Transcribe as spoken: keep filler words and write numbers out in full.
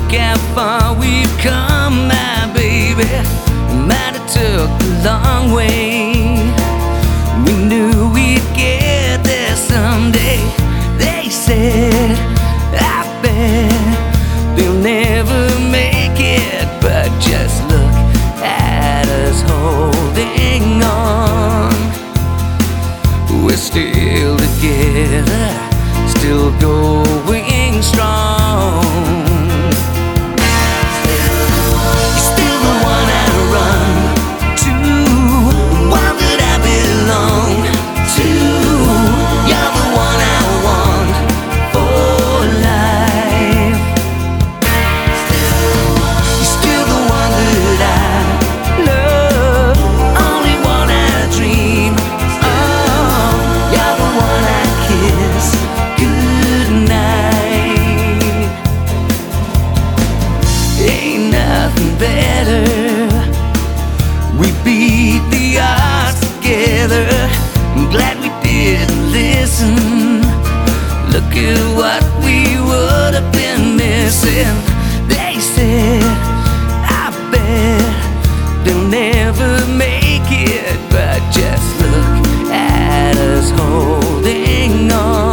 how far we've come, my baby. Might have took a long way. We knew we'd get there someday. They said, I bet they'll never make it, but just look at us holding on. We're still together, still going strong. You're still the one I run to, one that I belong to. You're the one I want for life. You're still the one that I love, only one I dream of. You're the one I kiss goodnight. Ain't nothing better. We beat the odds together. I'm glad we didn't listen. Look at what we would have been missing. They said, I bet they'll never make it, but just look at us holding on.